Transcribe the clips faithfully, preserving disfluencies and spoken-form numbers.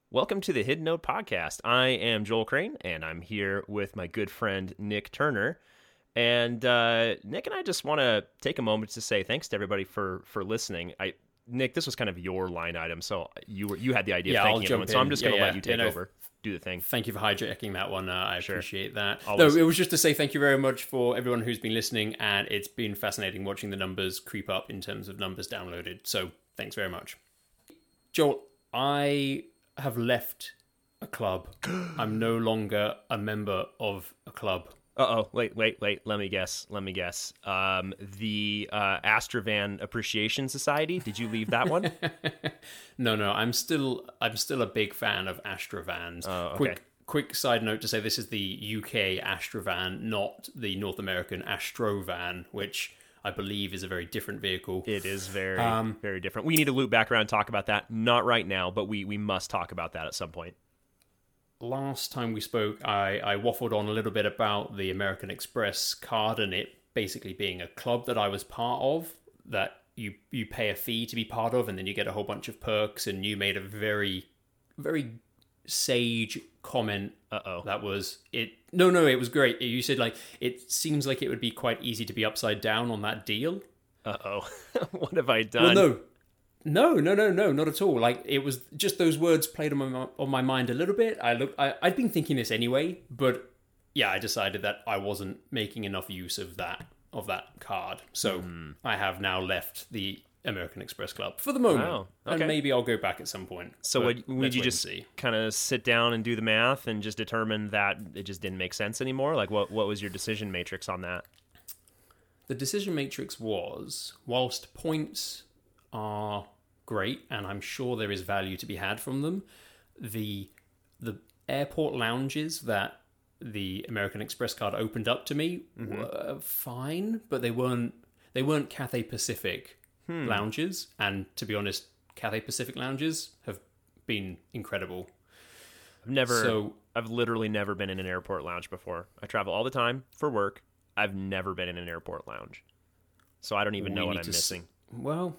Welcome to the Hidden Note Podcast. I am Joel Crane, and I'm here with my good friend Nick Turner. And uh, Nick and I just want to take a moment to say thanks to everybody for for listening. I Nick, this was kind of your line item, so you were you had the idea yeah, of thanking I'll everyone, jump so I'm in. just going to yeah, let yeah. you take yeah, no, over, do the thing. Thank you for hijacking that one. Uh, I Sure. appreciate that. Always. No, it was just to say thank you very much for everyone who's been listening, and it's been fascinating watching the numbers creep up in terms of numbers downloaded. So thanks very much. Joel, I have left a club. I'm no longer a member of a club. Uh-oh, wait, wait, wait, let me guess, let me guess. Um, the uh, Astrovan Appreciation Society, did you leave that one? no, no, I'm still I'm still a big fan of Astrovans. Oh, okay. Quick quick side note to say this is the U K Astrovan, not the North American Astrovan, which I believe is a very different vehicle. It is very, Um, very different. We need to loop back around and talk about that. Not right now, but we, we must talk about that at some point. Last time we spoke, I, I waffled on a little bit about the American Express card and it basically being a club that I was part of, that you, you pay a fee to be part of and then you get a whole bunch of perks, and you made a very, very sage comment. Uh-oh. That was it. No, no, it was great. You said, like, it seems like it would be quite easy to be upside down on that deal. Uh-oh. What have I done? Well, no. No, no, no, no, not at all. Like, it was just those words played on my on my mind a little bit. I look, I, I'd been thinking this anyway, but yeah, I decided that I wasn't making enough use of that of that card. So Mm. I have now left the American Express Club for the moment, Oh, okay. and maybe I'll go back at some point. So But would, would let's you wait and just see. kind of sit down and do the math and just determine that it just didn't make sense anymore? Like, what what was your decision matrix on that? The decision matrix was, whilst points are great, and I'm sure there is value to be had from them, the the airport lounges that the American Express card opened up to me Mm-hmm. were fine, but they weren't they weren't Cathay Pacific Hmm. lounges, and to be honest, Cathay Pacific lounges have been incredible. I've never, So I've literally never been in an airport lounge before. I travel all the time for work. I've never been in an airport lounge. So I don't even we know what need I'm to s- missing. Well,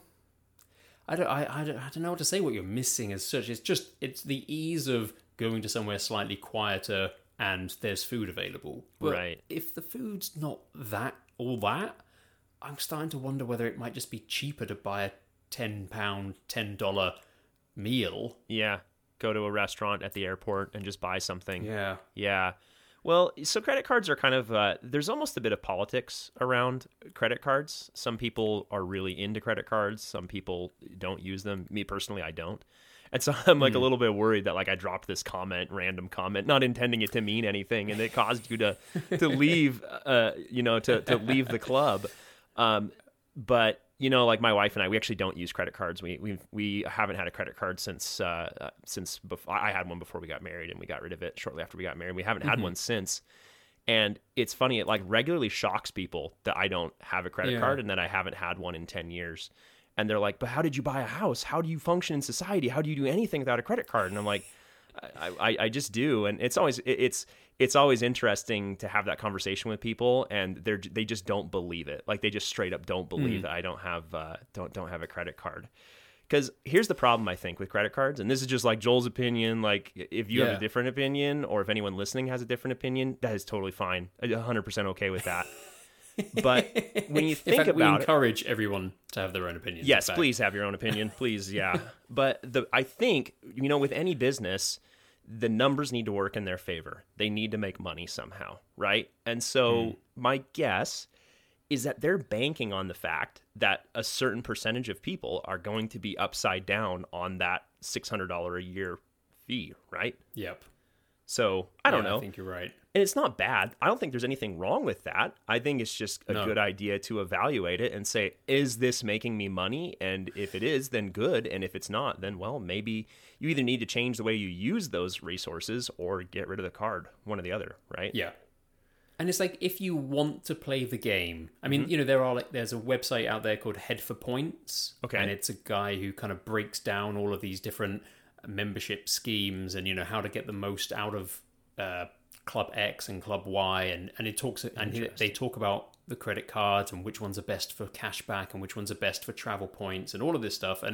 I don't, I, I, don't, I don't know what to say what you're missing as such. It's just, it's the ease of going to somewhere slightly quieter and there's food available. But Right. if the food's not that, all that, I'm starting to wonder whether it might just be cheaper to buy a ten pound, ten dollars meal. Yeah. Go to a restaurant at the airport and just buy something. Yeah. Yeah. Well, so credit cards are kind of, uh, there's almost a bit of politics around credit cards. Some people are really into credit cards. Some people don't use them. Me personally, I don't. And so I'm like Mm. a little bit worried that like I dropped this comment, random comment, not intending it to mean anything, and it caused you to to leave, uh, you know, to to leave the club. Um, but you know, like my wife and I, we actually don't use credit cards. We we we haven't had a credit card since uh, uh, since before. I had one before we got married, and we got rid of it shortly after we got married. We haven't had Mhm. one since. And it's funny, it like regularly shocks people that I don't have a credit Yeah. card and that I haven't had one in ten years. And they're like, but how did you buy a house? How do you function in society? How do you do anything without a credit card? And I'm like, I, I, I just do. And it's always, it- it's, it's always interesting to have that conversation with people, and they're, they just don't believe it. Like they just straight up don't believe Mm. that I don't have, uh, don't, don't have a credit card. Because here's the problem, I think, with credit cards, and this is just like Joel's opinion. Like, if you have Yeah. a different opinion, or if anyone listening has a different opinion, that is totally fine. I'm one hundred percent okay with that. But when you think in fact, we about it, encourage everyone to have their own opinions. yes, in fact. please have your own opinion, please, yeah. But the I think, you know, with any business, the numbers need to work in their favor. They need to make money somehow, right? And so Mm. my guess is that they're banking on the fact that a certain percentage of people are going to be upside down on that six hundred dollars a year fee, right? Yep. So I don't Yeah, know. I think you're right. And it's not bad. I don't think there's anything wrong with that. I think it's just a No. good idea to evaluate it and say, is this making me money? And if it is, then good. And if it's not, then, well, maybe you either need to change the way you use those resources or get rid of the card, one or the other, right? Yeah. And it's like, if you want to play the game, I mean, Mm-hmm. you know, there are like, there's a website out there called Head for Points. Okay. And it's a guy who kind of breaks down all of these different membership schemes and, you know, how to get the most out of uh, Club X and Club Y. And, and it talks, and he, they talk about the credit cards and which ones are best for cashback and which ones are best for travel points and all of this stuff. And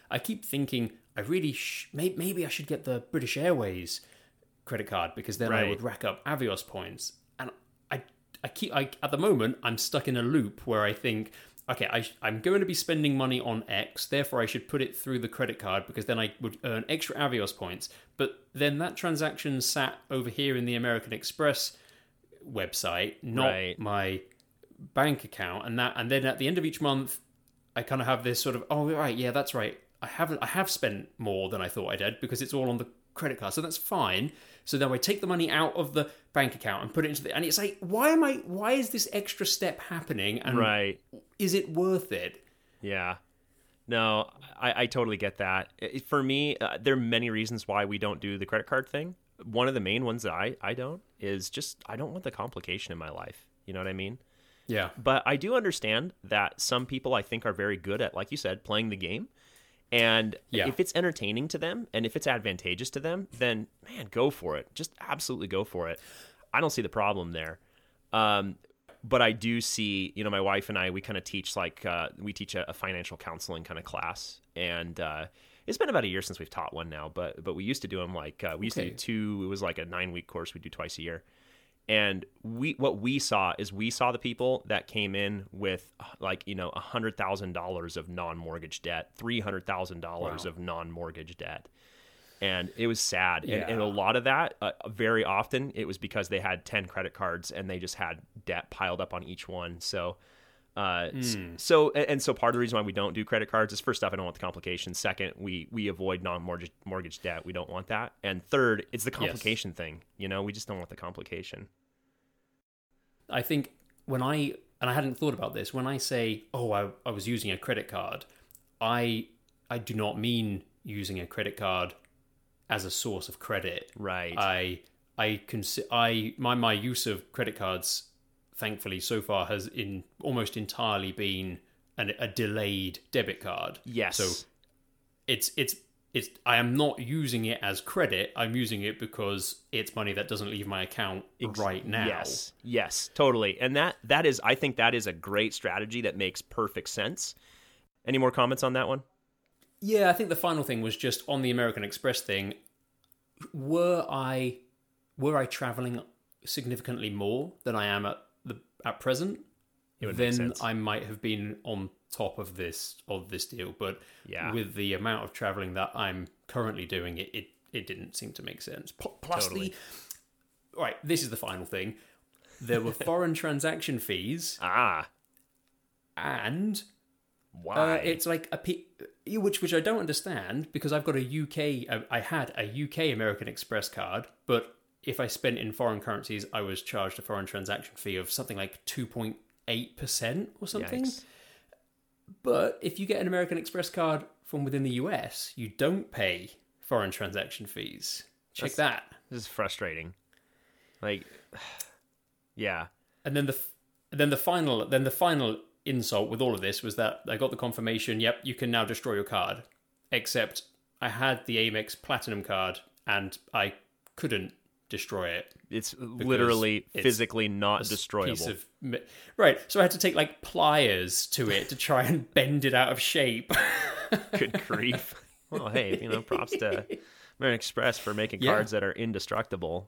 I keep thinking I really sh- maybe, maybe I should get the British Airways credit card because then Right. I would rack up Avios points. And I I keep I at the moment I'm stuck in a loop where I think, okay, I, I'm going to be spending money on X, therefore I should put it through the credit card because then I would earn extra Avios points. But then that transaction sat over here in the American Express website, not Right. my bank account, and that, and then at the end of each month, I kind of have this sort of, oh right, yeah, that's right. I haven't, I have spent more than I thought I did because it's all on the credit card, so that's fine. So then I take the money out of the bank account and put it into the, and it's like, why am I? Why is this extra step happening? And Right. is it worth it? Yeah. No, I, I totally get that. It- For me, uh, there are many reasons why we don't do the credit card thing. One of the main ones that I, I don't is just I don't want the complication in my life. You know what I mean? Yeah. But I do understand that some people I think are very good at, like you said, playing the game. And Yeah. if it's entertaining to them and if it's advantageous to them, then man, go for it. Just absolutely go for it. I don't see the problem there. Um, but I do see, you know, my wife and I, we kind of teach like, uh, we teach a, a financial counseling kind of class. And uh, it's been about a year since we've taught one now, but but we used to do them like, uh, we used Okay. to do two, it was like a nine week course we do twice a year. And we, what we saw is we saw the people that came in with like, you know, a hundred thousand dollars of non-mortgage debt, three hundred thousand dollars Wow. of non-mortgage debt. And it was sad. And, and a Yeah. lot of that, uh, very often it was because they had ten credit cards and they just had debt piled up on each one. So, uh, s- so, and, and so part of the reason why we don't do credit cards is first off, I don't want the complications. Second, we, we avoid non-mortgage mortgage debt. We don't want that. And third, it's the complication thing. You know, we just don't want the complication. I think when I, and I hadn't thought about this, when I say, oh, I, I was using a credit card, I I do not mean using a credit card as a source of credit. Right. I I consi- I my my use of credit cards, thankfully so far, has in almost entirely been an, a delayed debit card. Yes. So it's it's it's I am not using it as credit. I'm using it because it's money that doesn't leave my account Ex- right now. Yes, yes, totally. And that that is, I think that is a great strategy that makes perfect sense. Any more comments on that one? Yeah, I think the final thing was just on the American Express thing. Were I were I traveling significantly more than I am at the at present, It would make then sense. I might have been on top of this of this deal. But Yeah. with the amount of traveling that I'm currently doing, it it, it didn't seem to make sense. P- Plus Totally. the right, this is the final thing. There were foreign transaction fees, Ah, and why? Uh, it's like a P- which which I don't understand because I've got a U K. uh, I had a U K American Express card, but if I spent in foreign currencies, I was charged a foreign transaction fee of something like two point eight percent or something. Yikes. But if you get an American Express card from within the U S, you don't pay foreign transaction fees. Check That's- that. This is frustrating. Like, yeah, And then the f- then the final then the final insult with all of this was that I got the confirmation, yep, you can now destroy your card. Except I had the Amex Platinum card and I couldn't destroy it. it's literally it's physically not A destroyable. piece of mi- right, so I had to take like pliers to it to try and bend it out of shape. Good grief. Well, hey, you know, props to American Express for making Yeah. cards that are indestructible.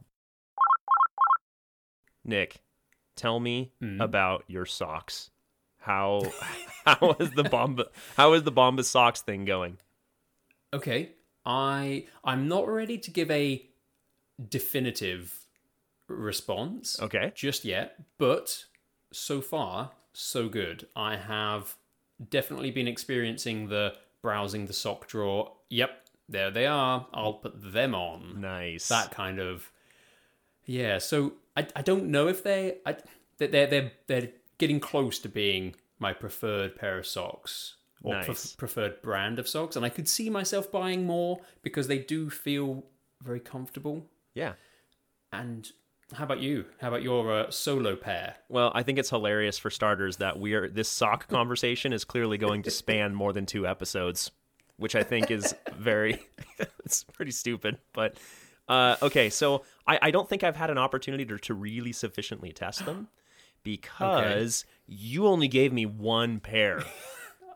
Nick, tell me Mm. about your socks. How how is the Bomba how is the Bomba socks thing going? Okay, I I'm not ready to give a definitive response. Okay. Just yet, but so far so good. I have definitely been experiencing the browsing the sock drawer. Yep, there they are. I'll put them on. Nice. That kind of yeah. So I I don't know if they I they're they're they're, they're getting close to being my preferred pair of socks or Nice. pref- preferred brand of socks, and I could see myself buying more because they do feel very comfortable. Yeah. And how about you? How about your uh, solo pair? Well, I think it's hilarious for starters that we are this sock conversation is clearly going to span more than two episodes, which I think is very it's pretty stupid. But uh, okay, so I, I don't think I've had an opportunity to, to really sufficiently test them because you only gave me one pair.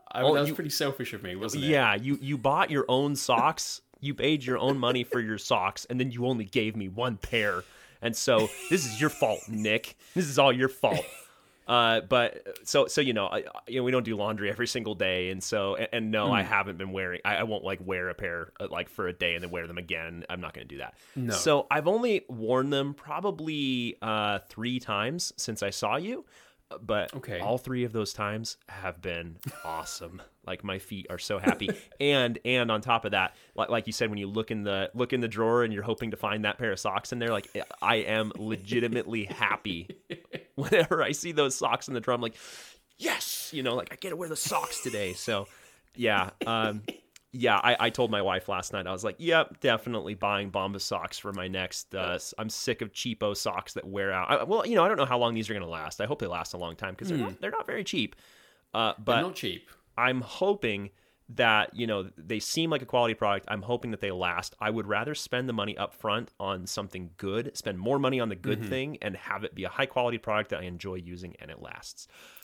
I, Oh, that was you- pretty selfish of me, wasn't it? Yeah, you you bought your own socks. You paid your own money for your socks, and then you only gave me one pair. And so this is your fault, Nick. This is all your fault. Uh, but so so you know, I, you know, we don't do laundry every single day, and so and, and no, Mm. I haven't been wearing. I, I won't like wear a pair uh, like for a day and then wear them again. I'm not going to do that. No. So I've only worn them probably uh, three times since I saw you. But Okay. all three of those times have been awesome. Like my feet are so happy, and and on top of that, like like you said, when you look in the look in the drawer and you're hoping to find that pair of socks in there, like I am legitimately happy whenever I see those socks in the drawer. I'm like, yes, you know, like I get to wear the socks today. So yeah, um, yeah. I, I told my wife last night. I was like, yep, definitely buying Bombas socks for my next. Uh, I'm sick of cheapo socks that wear out. I, well, you know, I don't know how long these are going to last. I hope they last a long time because they're not, they're not very cheap. Uh, but They're not cheap. I'm hoping that, you know, they seem like a quality product. I'm hoping that they last. I would rather spend the money up front on something good, spend more money on the good thing, and have it be a high quality product that I enjoy using and it lasts.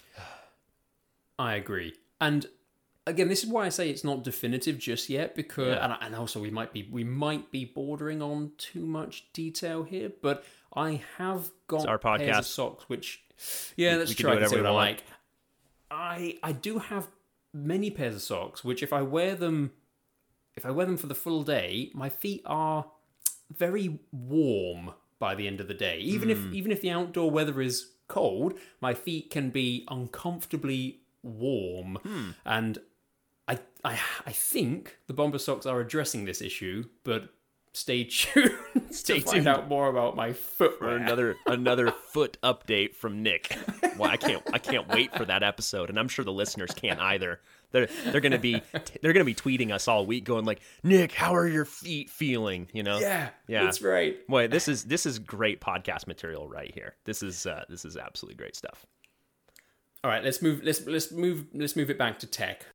I agree. And again, this is why I say it's not definitive just yet, because Yeah. and, and also we might be we might be bordering on too much detail here, but I have got our pairs podcast. of socks which yeah, let's we can try do to say whatever what I we like. I I do have many pairs of socks which if I wear them if I wear them for the full day, my feet are very warm by the end of the day. Even if even if the outdoor weather is cold, my feet can be uncomfortably warm. And I, I I think the Bombas socks are addressing this issue, but stay tuned Stay to find tuned. out more about my Or footwear. another another foot update from Nick. Well, I can't I can't wait for that episode, and I'm sure the listeners can't either. They're they're gonna be they're gonna be tweeting us all week, going like, Nick, how are your feet feeling? You know? Yeah, Yeah. that's right. Boy, this is this is great podcast material right here. This is uh, this is absolutely great stuff. All right, let's move. Let's let's move. Let's move it back to tech.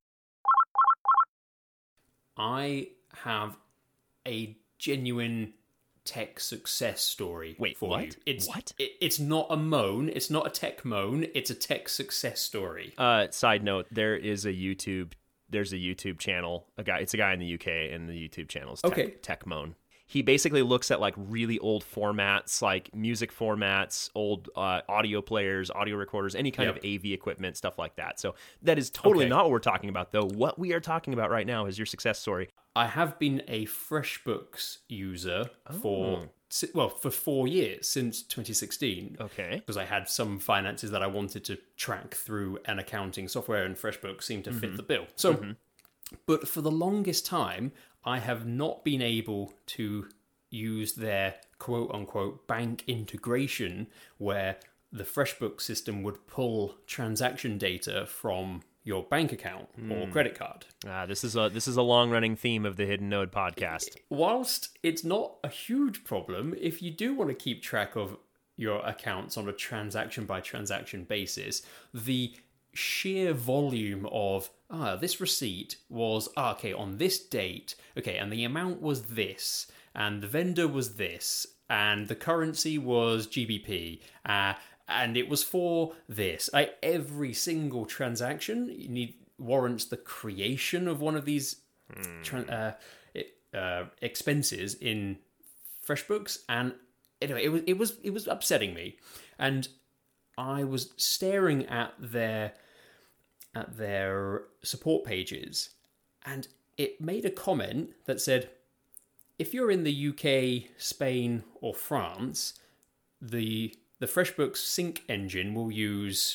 I have a genuine tech success story Wait, for what? you. It's What? It, it's not a moan. It's not a tech moan. It's a tech success story. Uh, side note: there is a YouTube. There's a YouTube channel. A guy. It's a guy in the U K, and the YouTube channel is Tech, Okay. Techmoan. He basically looks at like really old formats, like music formats, old uh, audio players, audio recorders, any kind Yep. of A V equipment, stuff like that. So that is totally Okay. not what we're talking about, though. What we are talking about right now is your success story. I have been a FreshBooks user for si- well for four years since twenty sixteen. Okay. Because I had some finances that I wanted to track through an accounting software, and FreshBooks seemed to fit the bill. So, but for the longest time, I have not been able to use their quote unquote bank integration, where the FreshBooks system would pull transaction data from your bank account or credit card. Uh, this is a this is a long running theme of the Hidden Node podcast. Whilst it's not a huge problem, if you do want to keep track of your accounts on a transaction by transaction basis, the sheer volume of ah this receipt was ah, okay on this date, okay, and the amount was this, and the vendor was this, and the currency was G B P, uh, and it was for this. I, every single transaction you need warrants the creation of one of these tran uh, it, uh, expenses in FreshBooks, and anyway, it was it was it was upsetting me, and I was staring at their at their support pages, and it made a comment that said, if you're in the U K, Spain, or France, the the FreshBooks sync engine will use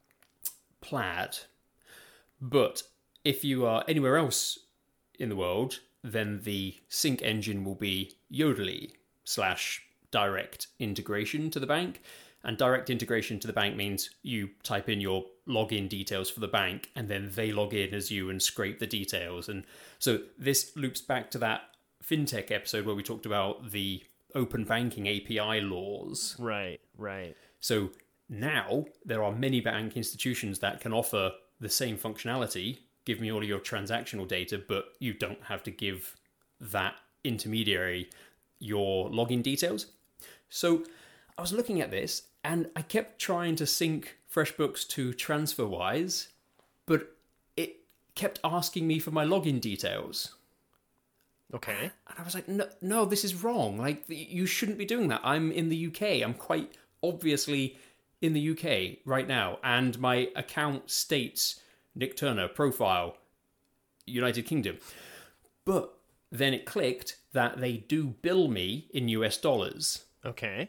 Plaid, but if you are anywhere else in the world, then the sync engine will be Yodlee slash direct integration to the bank. And direct integration to the bank means you type in your login details for the bank, and then they log in as you and scrape the details. And so this loops back to that fintech episode where we talked about the open banking A P I laws. Right, right. So now there are many bank institutions that can offer the same functionality. Give me all of your transactional data, but you don't have to give that intermediary your login details. So I was looking at this, and I kept trying to sync FreshBooks to TransferWise, but it kept asking me for my login details. Okay. And I was like, no, no, this is wrong. Like, you shouldn't be doing that. I'm in the U K. I'm quite obviously in the U K right now. And my account states Nick Turner, profile, United Kingdom. But then it clicked that they do bill me in U S dollars. Okay.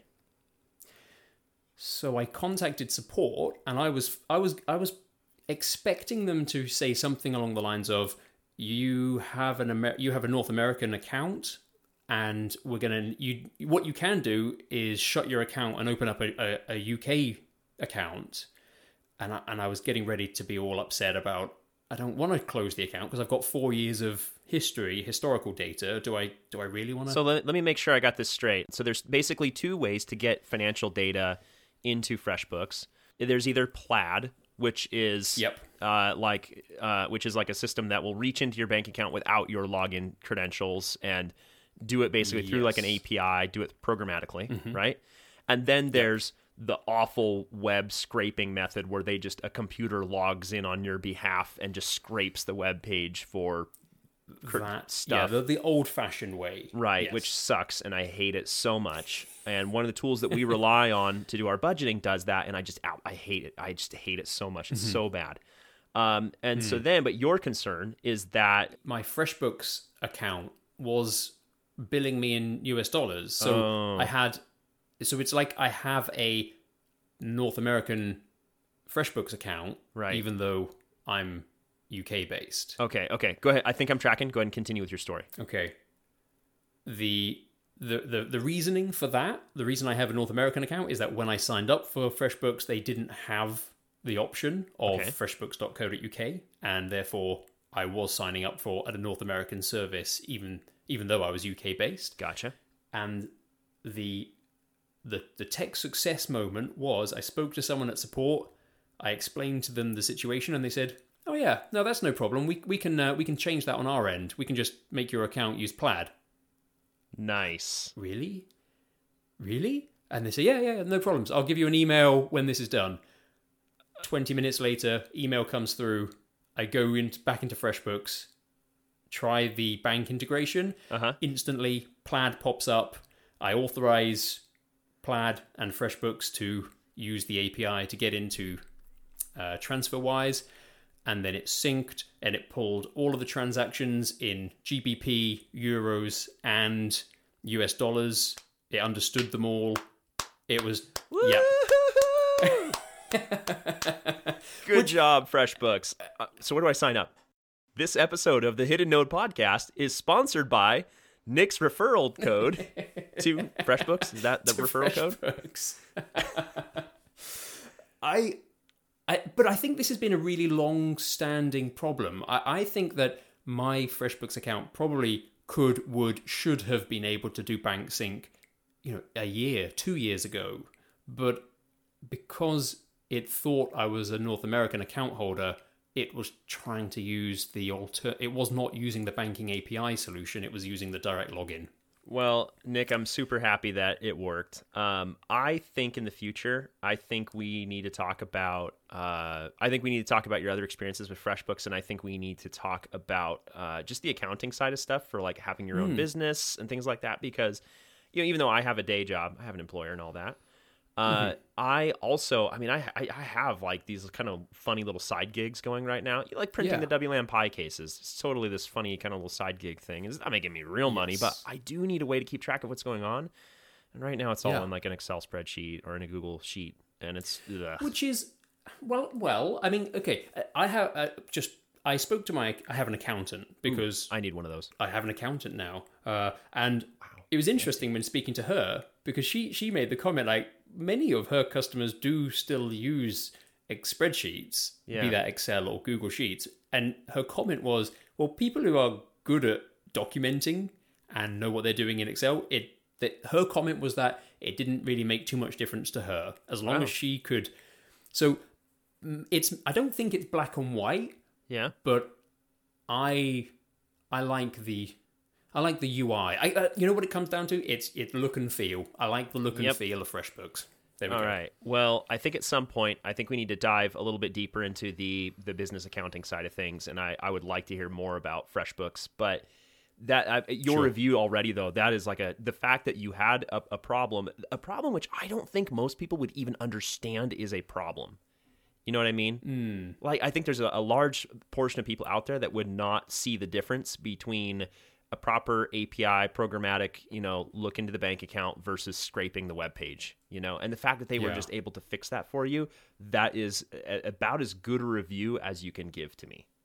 So I contacted support, and I was I was I was expecting them to say something along the lines of, you have an Amer- you have a North American account, and we're gonna you what you can do is shut your account and open up a, a, a U K account. And I, and I was getting ready to be all upset about, I don't want to close the account because I've got four years of history, historical data. Do I do I really want to? So let, let me make sure I got this straight. So there's basically two ways to get financial data into FreshBooks. There's either Plaid, which is Yep. uh, like uh, which is like a system that will reach into your bank account without your login credentials and do it basically through like an Yes. A P I, do it programmatically, right? And then there's the awful web scraping method where they just a computer logs in on your behalf and just scrapes the web page for cr- that stuff. Yeah, the, the old-fashioned way. Right, Yes. which sucks, and I hate it so much. And one of the tools that we rely on to do our budgeting does that, and I just, ow, I hate it. I just hate it so much. It's so bad. Um, and so then, but your concern is that, My FreshBooks account was billing me in U S dollars. So Oh. I had, so it's like I have a North American FreshBooks account, Right. even though I'm U K based. okay, okay, go ahead. I think I'm tracking. Go ahead and continue with your story. Okay. The, the the the reasoning for that, the reason I have a North American account is that when I signed up for FreshBooks, they didn't have the option of Okay. freshbooks dot co dot U K, and therefore I was signing up for a North American service, even even though I was U K based. Gotcha. And the the the tech success moment was I spoke to someone at support. I explained to them the situation, and they said, "Oh yeah, no, that's no problem. We we can uh, we can change that on our end. We can just make your account use Plaid." Nice. Really? Really? And they say, "Yeah, yeah, no problems. I'll give you an email when this is done." twenty minutes later, email comes through. I go in, back into FreshBooks, try the bank integration. Uh-huh. Instantly, Plaid pops up. I authorize Plaid and FreshBooks to use the A P I to get into uh, TransferWise, and then it synced and it pulled all of the transactions in G B P, euros, and U S dollars. It understood them all. It was, yeah. Good job, FreshBooks. Uh, so where do I sign up? This episode of the Hidden Node podcast is sponsored by Nick's referral code to FreshBooks. Is that the referral code? FreshBooks. I, I, but I think this has been a really long-standing problem. I, I think that my FreshBooks account probably could, would, should have been able to do bank sync, you know, a year, two years ago. But because it thought I was a North American account holder, it was trying to use the alter. It was not using the banking A P I solution. It was using the direct login. Well, Nick, I'm super happy that it worked. Um, I think in the future, I think we need to talk about. Uh, I think we need to talk about your other experiences with FreshBooks, and I think we need to talk about uh, just the accounting side of stuff for like having your own business and things like that. Because you know, even though I have a day job, I have an employer and all that. Uh, mm-hmm. I also, I mean, I, I I have like these kind of funny little side gigs going right now. You like printing Yeah. the W LAN Pi cases. It's totally this funny kind of little side gig thing. It's not making me real money, Yes. but I do need a way to keep track of what's going on. And right now it's all Yeah. in like an Excel spreadsheet or in a Google sheet. And it's, ugh. Which is, well, well. I mean, okay. I have uh, just. I spoke to my. I have an accountant because I need one of those. I have an accountant now, uh, and it was interesting when speaking to her because she she made the comment like many of her customers do still use ex- spreadsheets, Yeah. be that Excel or Google Sheets, and her comment was, well, people who are good at documenting and know what they're doing in Excel, it that her comment was that it didn't really make too much difference to her as long Wow. as she could. So mm, it's I don't think it's black and white. Yeah. But I I like the I like the U I. I uh, you know what it comes down to? It's it's look and feel. I like the look and Yep. feel of FreshBooks. There we All go. right. Well, I think at some point, I think we need to dive a little bit deeper into the the business accounting side of things, and I, I would like to hear more about FreshBooks. But that uh, your Sure. review already, though, that is like a the fact that you had a, a problem, a problem which I don't think most people would even understand is a problem. You know what I mean? Mm. Like, I think there's a, a large portion of people out there that would not see the difference between a proper A P I programmatic, you know, look into the bank account versus scraping the web page, you know, and the fact that they were Yeah. just able to fix that for you, that is a, about as good a review as you can give to me.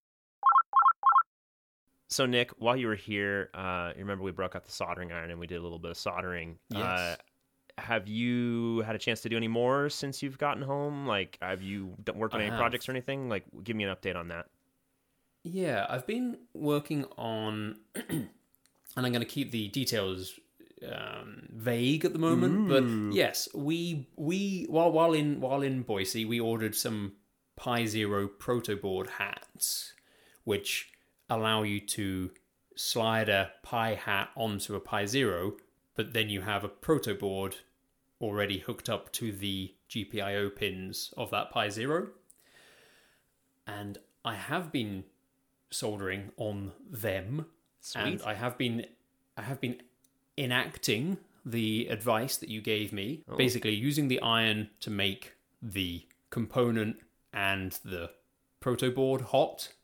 So, Nick, while you were here, uh, you remember we broke out the soldering iron and we did a little bit of soldering. Yes. Uh, have you had a chance to do any more since you've gotten home? Like, have you done- worked on I any have. projects or anything? Like, give me an update on that. Yeah, I've been working on, and I'm going to keep the details um, vague at the moment. Ooh. But yes, we we while while in while in Boise, we ordered some Pi Zero protoboard hats, which allow you to slide a Pi hat onto a Pi Zero, but then you have a protoboard already hooked up to the G P I O pins of that Pi Zero. And I have been soldering on them, Sweet. and I have been I have been enacting the advice that you gave me, Oh. basically using the iron to make the component and the protoboard hot,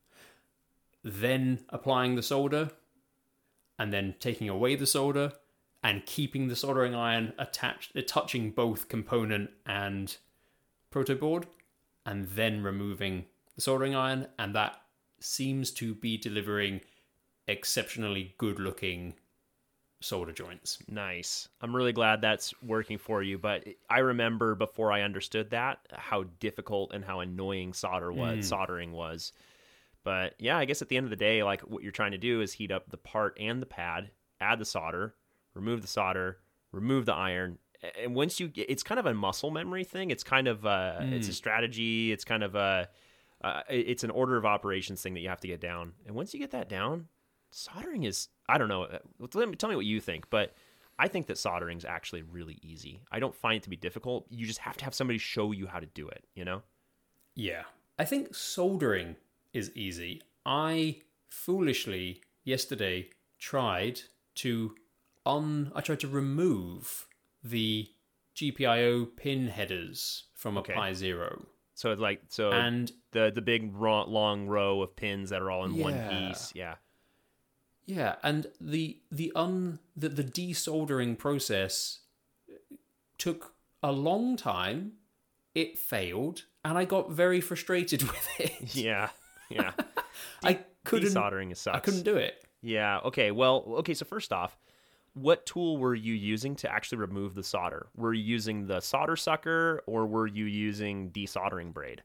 then applying the solder, and then taking away the solder and keeping the soldering iron attached, uh, touching both component and protoboard, and then removing the soldering iron, and that seems to be delivering exceptionally good-looking solder joints. Nice. I'm really glad that's working for you, but I remember before I understood that, how difficult and how annoying solder was, Mm. soldering was. But yeah, I guess at the end of the day, like what you're trying to do is heat up the part and the pad, add the solder, remove the solder, remove the iron. And once you get, it's kind of a muscle memory thing. It's kind of uh Mm. it's a strategy. It's kind of a, uh, it's an order of operations thing that you have to get down. And once you get that down, soldering is, I don't know. uh, Let me, tell me what you think, but I think that soldering is actually really easy. I don't find it to be difficult. You just have to have somebody show you how to do it, you know? Yeah. I think soldering is easy. I foolishly yesterday tried to un I tried to remove the G P I O pin headers from a Okay. Pi Zero. So it's like, so And the the big ro- long row of pins that are all in one Yeah. piece. Yeah. yeah, and the the un the, the desoldering process took a long time. It failed, and I got very frustrated with it. Yeah. Yeah. I couldn't Desoldering sucks. I couldn't do it. Yeah. Okay. Well, okay. So first off, what tool were you using to actually remove the solder? Were you using the solder sucker or were you using desoldering braid?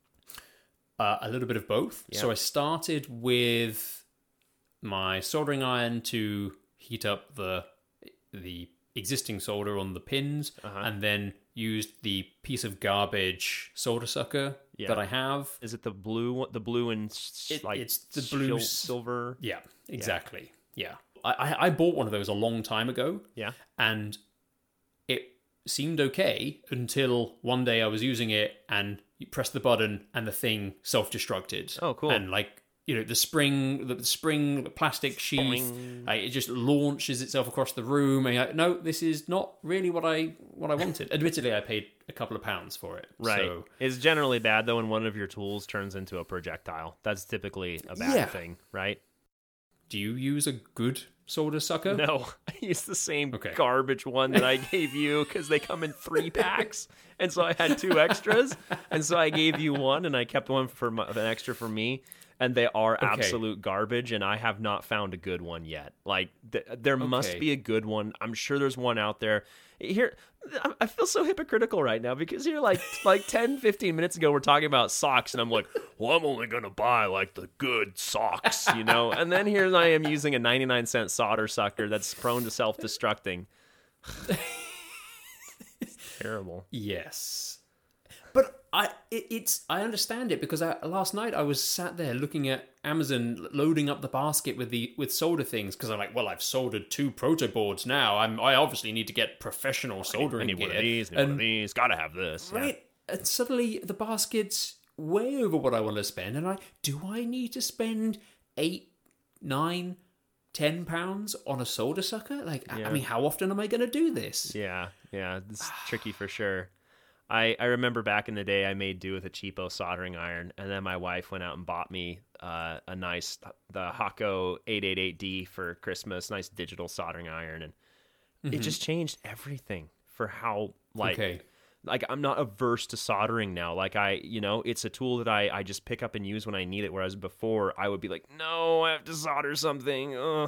Uh, a little bit of both. Yeah. So I started with my soldering iron to heat up the the existing solder on the pins, Uh-huh. and then used the piece of garbage solder sucker Yeah. that I have. Is it the blue one? The blue and s- It- like it's the sil- blue s- silver? Yeah, exactly. Yeah, I, I I bought one of those a long time ago, Yeah. and it seemed okay until one day I was using it and you press the button and the thing self-destructed. Oh, cool. And like, you know, the spring, the spring the plastic sheath, Boing. like, it just launches itself across the room. And you're like, no, this is not really what I what I wanted. Admittedly, I paid a couple of pounds for it. Right. So, It's generally bad though when one of your tools turns into a projectile. That's typically a bad Yeah. thing, right? do you use a good solder sucker? No, I used the same Okay. garbage one that I gave you because they come in three packs, and so I had two extras, and so I gave you one, and I kept one for my, an extra for me. And they are Okay. absolute garbage, and I have not found a good one yet. Like th- there must Okay. be a good one. I'm sure there's one out there. Here, I- I feel so hypocritical right now because here, like like ten, fifteen minutes ago, we're talking about socks, and I'm like, well, I'm only gonna buy like the good socks, you know. And then here I am using a ninety-nine cent solder sucker that's prone to self-destructing. It's terrible. Yes. But I, it, it's I understand it because I, last night I was sat there looking at Amazon loading up the basket with the with solder things because I'm like, well, I've soldered two proto boards now. I'm I obviously need to get professional soldering I need gear. one of these. Need and, one of these. Gotta have this. Right, yeah. And suddenly the basket's way over what I want to spend, and I do I need to spend eight, nine, ten pounds on a solder sucker? Like, yeah. I mean, how often am I going to do this? Yeah, yeah, it's tricky for sure. I, I remember back in the day, I made do with a cheapo soldering iron, and then my wife went out and bought me uh, a nice, the Hakko eight eighty-eight D for Christmas, nice digital soldering iron, and mm-hmm. it just changed everything for how, like, okay. like I'm not averse to soldering now. Like I, you know, it's a tool that I, I just pick up and use when I need it, whereas before I would be like, no, I have to solder something.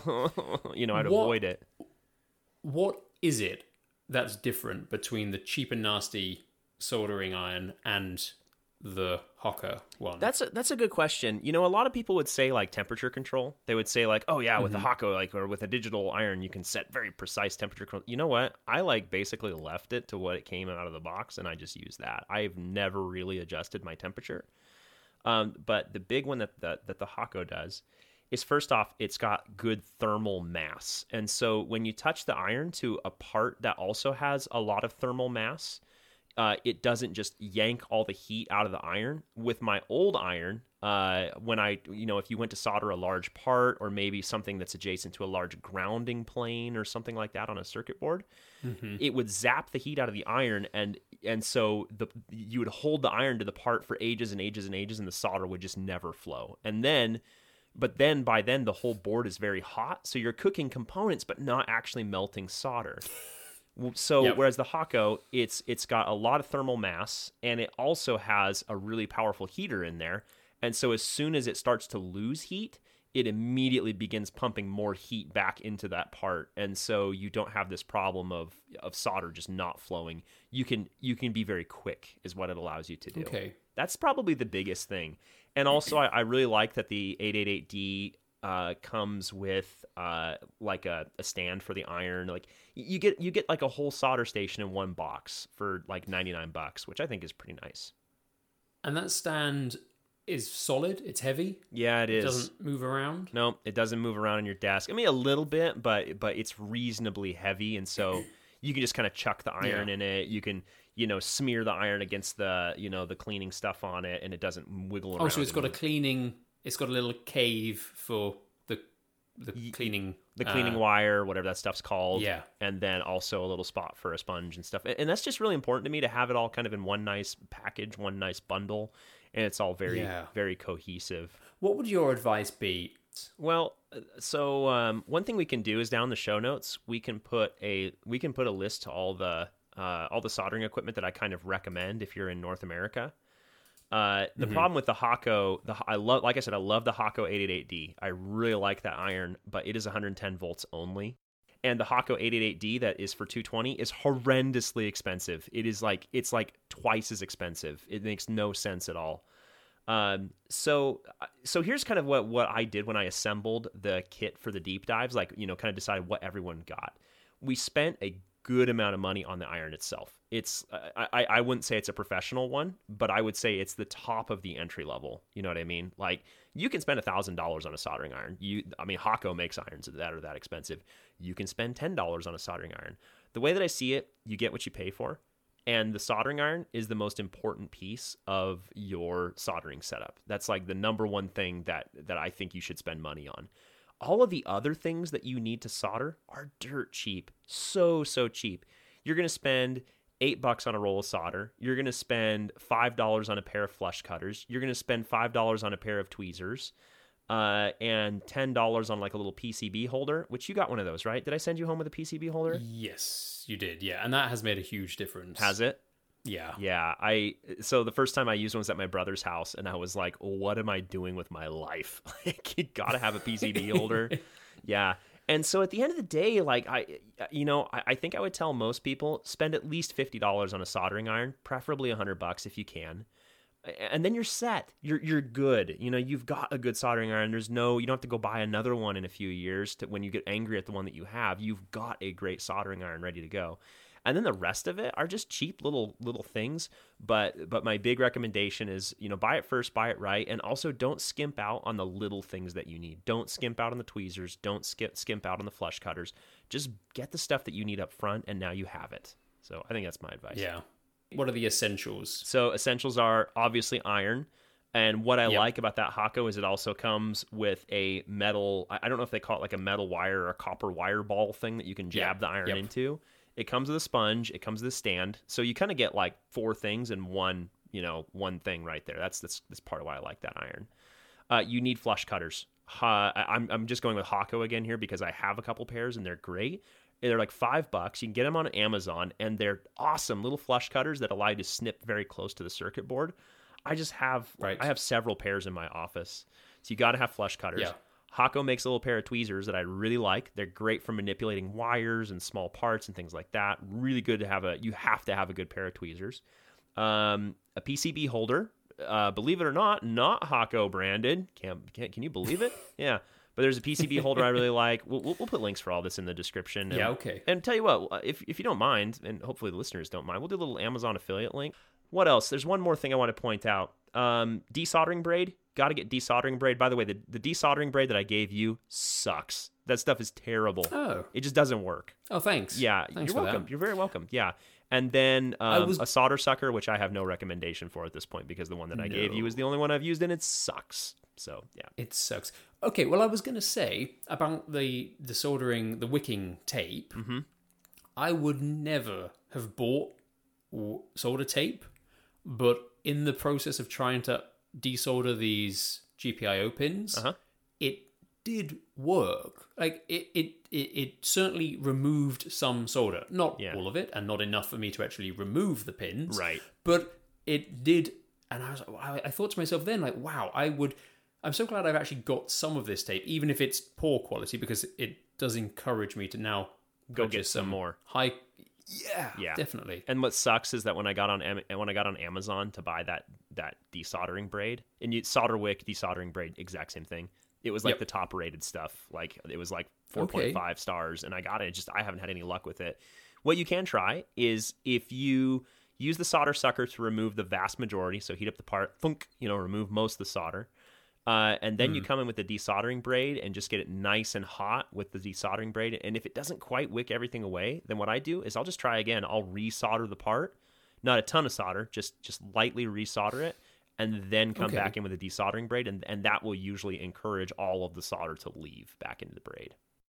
you know, I'd what, avoid it. What is it that's different between the cheap and nasty soldering iron and the Hakko one? That's a, that's a good question. You know, a lot of people would say like temperature control. They would say like, oh yeah, with mm-hmm. the Hakko, like, or with a digital iron, you can set very precise temperature control. You know what? I like basically left it to what it came out of the box, and I just use that. I've never really adjusted my temperature. Um, but the big one that the, that the Hakko does is, first off, it's got good thermal mass, and so when you touch the iron to a part that also has a lot of thermal mass, Uh, it doesn't just yank all the heat out of the iron. With my old iron, uh, when I, you know, if you went to solder a large part or maybe something that's adjacent to a large grounding plane or something like that on a circuit board, mm-hmm. it would zap the heat out of the iron, and and so the you would hold the iron to the part for ages and ages and ages, and the solder would just never flow. And then, but then by then the whole board is very hot, so you're cooking components but not actually melting solder. So yep. whereas the Hakko, it's it's got a lot of thermal mass, and it also has a really powerful heater in there. And so as soon as it starts to lose heat, it immediately begins pumping more heat back into that part. And so you don't have this problem of of solder just not flowing. You can you can be very quick is what it allows you to do. Okay. That's probably the biggest thing. And also I, I really like that the eight eighty-eight D Uh, comes with uh, like a, a stand for the iron. Like you get you get like a whole solder station in one box for like ninety-nine bucks, which I think is pretty nice. And that stand is solid. It's heavy. Yeah, it, it is. It doesn't move around. No, it doesn't move around on your desk. I mean, a little bit, but but it's reasonably heavy, and so you can just kind of chuck the iron yeah. in it. You can you know smear the iron against the you know the cleaning stuff on it, and it doesn't wiggle around. Oh, so it's got a cleaning. It's got a little cave for the the cleaning the cleaning uh, wire, whatever that stuff's called. Yeah, and then also a little spot for a sponge and stuff. And that's just really important to me to have it all kind of in one nice package, one nice bundle, and it's all very yeah. very cohesive. What would your advice be? Well, so um, one thing we can do is down in the show notes we can put a we can put a list to all the uh, all the soldering equipment that I kind of recommend if you're in North America. Uh, the mm-hmm. problem with the Hakko, the I love, like I said, I love the Hakko eight eighty-eight D. I really like that iron, but it is one hundred ten volts only. And the Hakko eight eighty-eight D that is for two twenty is horrendously expensive. It is like it's like twice as expensive. It makes no sense at all. Um, so so here's kind of what what I did when I assembled the kit for the deep dives. Like you know, kind of decided what everyone got. We spent a good amount of money on the iron itself. It's I, I wouldn't say it's a professional one, but I would say it's the top of the entry level. You know what I mean? Like you can spend a thousand dollars on a soldering iron. You, I mean, Hakko makes irons that are that expensive. You can spend ten dollars on a soldering iron. The way that I see it, you get what you pay for, and the soldering iron is the most important piece of your soldering setup. That's like the number one thing that that I think you should spend money on. All of the other things that you need to solder are dirt cheap. So, so cheap. You're going to spend eight bucks on a roll of solder. You're going to spend five dollars on a pair of flush cutters. You're going to spend five dollars on a pair of tweezers. Uh, and ten dollars on like a little P C B holder, which you got one of those, right? Did I send you home with a P C B holder? Yes, you did. Yeah. And that has made a huge difference. Has it? Yeah. Yeah. I so the first time I used one was at my brother's house, and I was like, what am I doing with my life? Like, you gotta have a P C B holder. Yeah. And so at the end of the day, like I you know, I, I think I would tell most people spend at least fifty dollars on a soldering iron, preferably a hundred bucks if you can. And then you're set. You're you're good. You know, you've got a good soldering iron. There's no you don't have to go buy another one in a few years to when you get angry at the one that you have. You've got a great soldering iron ready to go. And then the rest of it are just cheap little little things. But but my big recommendation is, you know, buy it first, buy it right, and also don't skimp out on the little things that you need. Don't skimp out on the tweezers. Don't skip skimp out on the flush cutters. Just get the stuff that you need up front, and now you have it. So I think that's my advice. Yeah. What are the essentials? So essentials are obviously iron. And what I Yep. like about that Hako is it also comes with a metal, I I don't know if they call it like a metal wire or a copper wire ball thing that you can jab Yeah. the iron Yep. into. It comes with a sponge. It comes with a stand. So you kind of get like four things in one, you know, one thing right there. That's that's, that's part of why I like that iron. Uh, you need flush cutters. Uh, I, I'm, I'm just going with Hako again here because I have a couple pairs and they're great. They're like five bucks. You can get them on Amazon, and they're awesome little flush cutters that allow you to snip very close to the circuit board. I just have Right. I have several pairs in my office, so you got to have flush cutters. Yeah. Hako makes a little pair of tweezers that I really like. They're great for manipulating wires and small parts and things like that. Really good to have a. You have to have a good pair of tweezers. Um, a P C B holder. Uh, believe it or not, not Hako branded. Can can can you believe it? Yeah. But there's a P C B holder I really like. We'll, we'll, we'll put links for all this in the description. And, Yeah, okay. And tell you what, if if you don't mind, and hopefully the listeners don't mind, we'll do a little Amazon affiliate link. What else? There's one more thing I want to point out. Um, desoldering braid. Got to get desoldering braid. By the way, the, the desoldering braid that I gave you sucks. That stuff is terrible. Oh. It just doesn't work. Oh, thanks. Yeah, Thanks you're for welcome. that. You're very welcome. Yeah. And then um, was- a solder sucker, which I have no recommendation for at this point because the one that I gave you No. is the only one I've used and it sucks. So, yeah. It sucks. Okay, well, I was going to say about the the soldering, the wicking tape. Mm-hmm. I would never have bought w- solder tape, but in the process of trying to desolder these G P I O pins, Uh-huh. it did work. Like it, it, it, it certainly removed some solder, not Yeah. all of it, and not enough for me to actually remove the pins. Right. But it did, and I was, I, I thought to myself then, like, wow, I would. I'm so glad I've actually got some of this tape, even if it's poor quality, because it does encourage me to now Go get purchase some more. high. Yeah, Yeah. definitely. And what sucks is that when I got on Am- when I got on Amazon to buy that that desoldering braid, and you solder wick, desoldering braid, exact same thing. It was like Yep. the top rated stuff. Like it was like four point five stars, and I got it. Just I haven't had any luck with it. What you can try is if you use the solder sucker to remove the vast majority, so heat up the part, thunk, you know, remove most of the solder. Uh, and then you come in with the desoldering braid and just get it nice and hot with the desoldering braid. And if it doesn't quite wick everything away, then what I do is I'll just try again. I'll resolder the part, not a ton of solder, just just lightly resolder it, and then come Okay. back in with a desoldering braid, and and that will usually encourage all of the solder to leave back into the braid.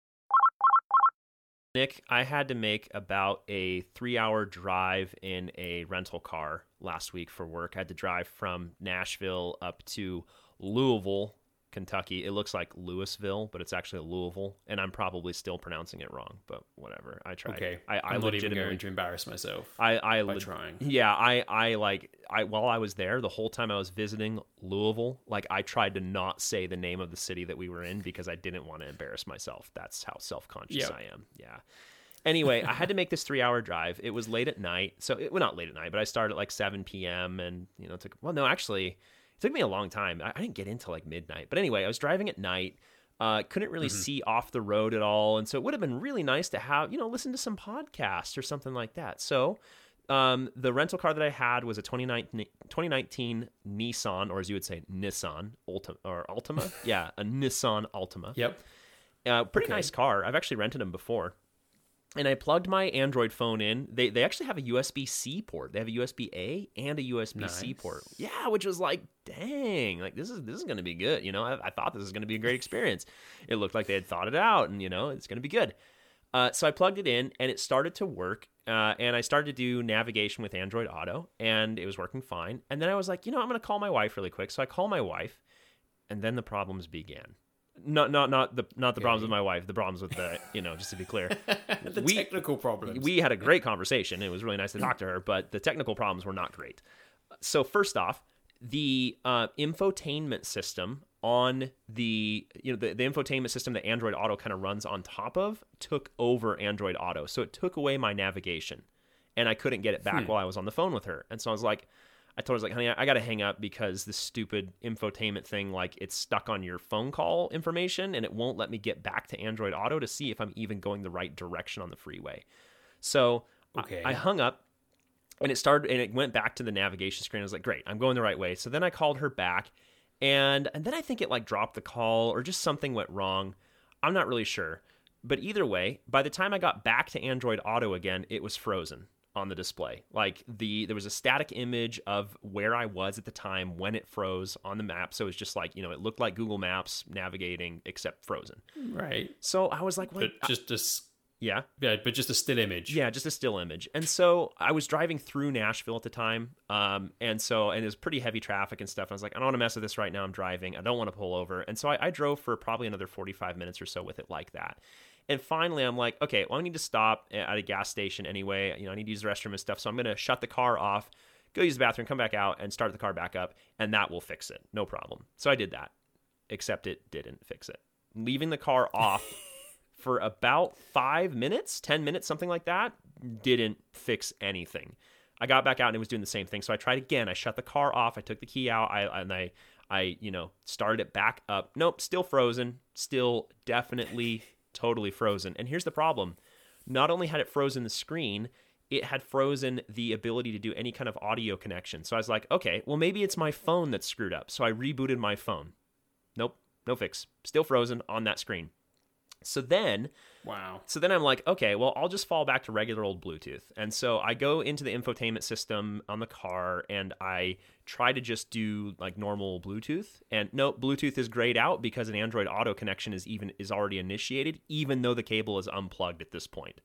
Nick, I had to make about a three-hour drive in a rental car last week for work. I had to drive from Nashville up to Louisville, Kentucky. It looks like Louisville, but it's actually Louisville, and I'm probably still pronouncing it wrong, but whatever. I tried. Okay, I, I I'm not even legitimately going to embarrass myself. I, I by leg- trying. Yeah, I, I like I while I was there, the whole time I was visiting Louisville, like I tried to not say the name of the city that we were in because I didn't want to embarrass myself. That's how self-conscious Yep. I am. Yeah. Anyway, I had to make this three-hour drive. It was late at night, so it, well, not late at night, but I started at like seven p.m. and you know, it took well, no, actually, it took me a long time. I, I didn't get into like midnight, but anyway, I was driving at night. Uh, couldn't really Mm-hmm. see off the road at all, and so it would have been really nice to have you know listen to some podcasts or something like that. So. Um, the rental car that I had was a twenty nineteen Nissan, or as you would say, Nissan Ultima, or Altima. Yeah, a Nissan Altima. Yep. Uh, pretty Okay. nice car. I've actually rented them before. And I plugged my Android phone in. They they actually have a U S B C port. They have a U S B A and a U S B C Nice. port. Yeah, which was like, dang, like this is this is going to be good. You know, I, I thought this was going to be a great experience. It looked like they had thought it out, and you know, it's going to be good. Uh, so I plugged it in, and it started to work. Uh, and I started to do navigation with Android Auto, and it was working fine. And then I was like, you know, I'm going to call my wife really quick. So I call my wife, and then the problems began. Not, not, not the, not the problems with my wife. The problems with the, you know, just to be clear, The we technical problems. we had a great conversation. It was really nice to talk to her, but the technical problems were not great. So first off, the uh, infotainment system on the you know the, the infotainment system that Android Auto kind of runs on top of took over Android Auto, so it took away my navigation, and I couldn't get it back Hmm. while I was on the phone with her. And so I was like, I told her, I was like, honey, I, I got to hang up because this stupid infotainment thing, like it's stuck on your phone call information, and it won't let me get back to Android Auto to see if I'm even going the right direction on the freeway. So Okay. I, I hung up, and it started, and it went back to the navigation screen. I was like, great, I'm going the right way. So then I called her back, and and then I think it like dropped the call or just something went wrong. I'm not really sure. But either way, by the time I got back to Android Auto again, it was frozen on the display. Like the there was a static image of where I was at the time when it froze on the map. So it's just like, you know, it looked like Google Maps navigating except frozen. Right. So I was like, but wait, just a yeah. Yeah, but just a still image. Yeah, just a still image. And so I was driving through Nashville at the time. Um, and so, and it was pretty heavy traffic and stuff. I was like, I don't want to mess with this right now. I'm driving. I don't want to pull over. And so I, I drove for probably another forty-five minutes or so with it like that. And finally, I'm like, okay, well, I need to stop at a gas station anyway. You know, I need to use the restroom and stuff. So I'm going to shut the car off, go use the bathroom, come back out, and start the car back up. And that will fix it. No problem. So I did that, except it didn't fix it. Leaving the car off for about five minutes, ten minutes, something like that, didn't fix anything. I got back out and it was doing the same thing. So I tried again. I shut the car off. I took the key out. I and I, I, you know, started it back up. Nope, still frozen. Still definitely totally frozen. And here's the problem. Not only had it frozen the screen, it had frozen the ability to do any kind of audio connection. So I was like, okay, well, maybe it's my phone that's screwed up. So I rebooted my phone. Nope, no fix. Still frozen on that screen. So then, wow. So then I'm like, okay, well, I'll just fall back to regular old Bluetooth. And so I go into the infotainment system on the car and I try to just do like normal Bluetooth. And no, Bluetooth is grayed out because an Android Auto connection is even is already initiated, even though the cable is unplugged at this point.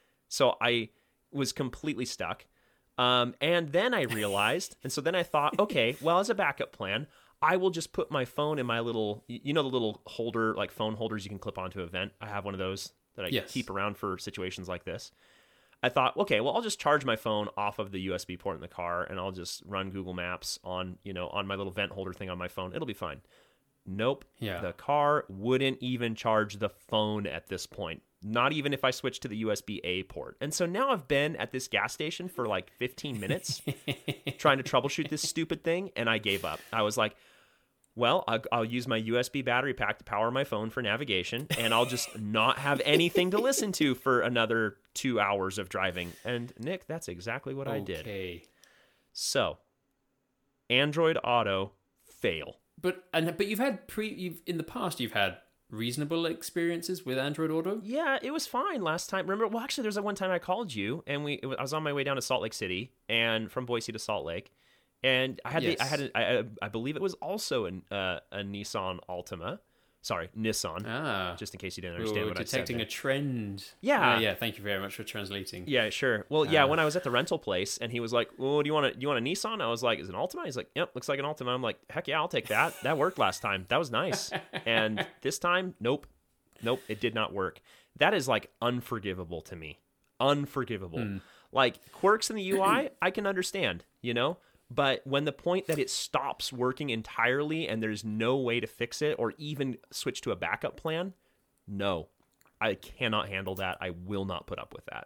So I was completely stuck. Um, and then I realized, and so then I thought, okay, well, as a backup plan, I will just put my phone in my little, you know, the little holder, like phone holders you can clip onto a vent. I have one of those that I yes. keep around for situations like this. I thought, okay, well, I'll just charge my phone off of the U S B port in the car and I'll just run Google Maps on, you know, on my little vent holder thing on my phone. It'll be fine. Nope. Yeah. The car wouldn't even charge the phone at this point. Not even if I switched to the U S B A port. And so now I've been at this gas station for like fifteen minutes trying to troubleshoot this stupid thing, and I gave up. I was like, well, I'll, I'll use my U S B battery pack to power my phone for navigation, and I'll just not have anything to listen to for another two hours of driving. And Nick, that's exactly what okay. I did. So, Android Auto, fail. But and but you've had pre you've in the past you've had reasonable experiences with Android Auto? Yeah, it was fine last time. Remember, well, actually, there's that one time I called you, and we I was on my way down to Salt Lake City, and from Boise to Salt Lake, and I had yes. the, I had a, I, I believe it was also an, uh, a Nissan Altima. Sorry, Nissan. Ah, just in case you didn't understand Ooh, what I said. detecting a trend. Yeah, uh, yeah. Thank you very much for translating. Yeah, sure. Well, yeah. Uh, when I was at the rental place, and he was like, "Oh, do you want a, do you want a Nissan?" I was like, "Is it an Altima?" He's like, "Yep, looks like an Altima." I'm like, "Heck yeah, I'll take that. That worked last time. That was nice." And this time, nope, nope, it did not work. That is like unforgivable to me. Unforgivable. Mm. Like quirks in the U I, I can understand, you know. But when the point that it stops working entirely and there's no way to fix it or even switch to a backup plan, no, I cannot handle that. I will not put up with that.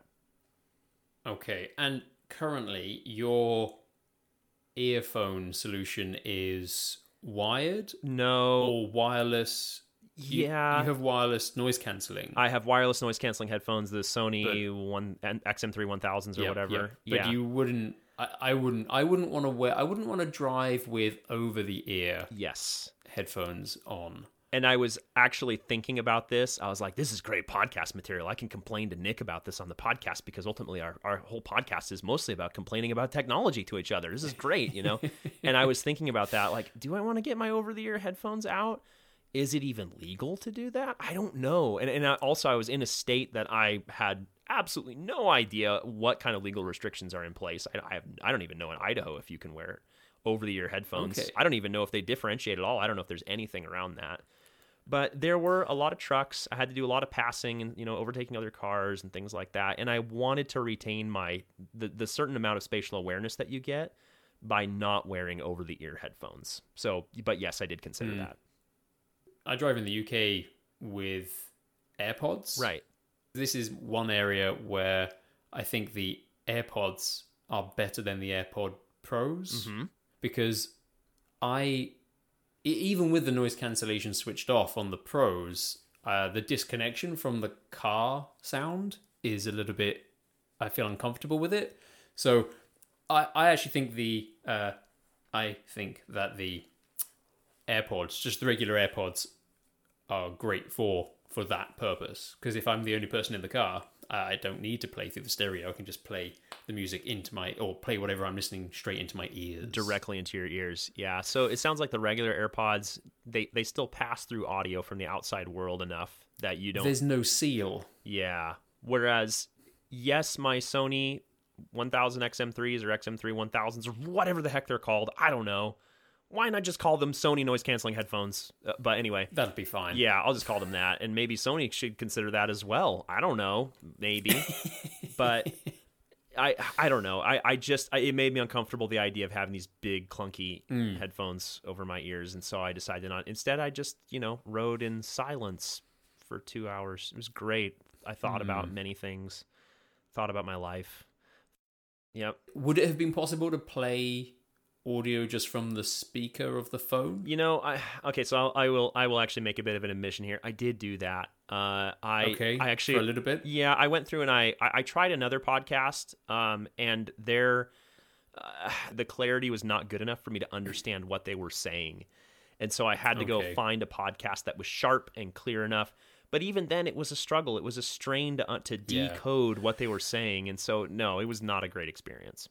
Okay, and currently your earphone solution is wired? No. Or wireless? Yeah. You, you have wireless noise cancelling. I have wireless noise cancelling headphones, the Sony but, one X M three one thousands or yep, whatever. Yep. Yeah. But you wouldn't I, I wouldn't I wouldn't want to wear I wouldn't want to drive with over the ear yes headphones on. And I was actually thinking about this. I was like, this is great podcast material. I can complain to Nick about this on the podcast because ultimately our, our whole podcast is mostly about complaining about technology to each other. This is great, you know? And I was thinking about that. Like, do I want to get my over-the-ear headphones out? Is it even legal to do that? I don't know. And, and I, also, I was in a state that I had absolutely no idea what kind of legal restrictions are in place. I, I, have, I don't even know in Idaho if you can wear over-the-ear headphones. Okay. I don't even know if they differentiate at all. I don't know if there's anything around that. But there were a lot of trucks. I had to do a lot of passing and, you know, overtaking other cars and things like that. And I wanted to retain my the, the certain amount of spatial awareness that you get by not wearing over-the-ear headphones. So, but yes, I did consider mm. that. I drive in the U K with AirPods. Right. This is one area where I think the AirPods are better than the AirPod Pros mm-hmm. because I... even with the noise cancellation switched off on the Pros, uh, the disconnection from the car sound is a little bit I feel uncomfortable with it. So I I actually think the uh, I think that the AirPods, just the regular AirPods, are great for for that purpose. Because if I'm the only person in the car, I don't need to play through the stereo. I can just play the music into my, or play whatever I'm listening straight into my ears. Directly into your ears. Yeah. So it sounds like the regular AirPods, they, they still pass through audio from the outside world enough that you don't... There's no seal. Yeah. Whereas, yes, my Sony one thousand X M threes or X M three one thousands or whatever the heck they're called, I don't know. Why not just call them Sony noise-canceling headphones? Uh, but anyway. That'd be fine. Yeah, I'll just call them that. And maybe Sony should consider that as well. I don't know. Maybe. But I I don't know. I, I just, I, it made me uncomfortable, the idea of having these big, clunky mm. headphones over my ears. And so I decided not. Instead, I just, you know, rode in silence for two hours. It was great. I thought mm. about many things. Thought about my life. Yep. Would it have been possible to play audio just from the speaker of the phone? You know, I okay, so I'll, I will I will actually make a bit of an admission here. I did do that. Uh, I okay, I actually for a little bit. Yeah, I went through and I I, I tried another podcast, um, and their uh, the clarity was not good enough for me to understand what they were saying, and so I had to okay. go find a podcast that was sharp and clear enough. But even then, it was a struggle. It was a strain to uh, to decode yeah. what they were saying, and so no, it was not a great experience.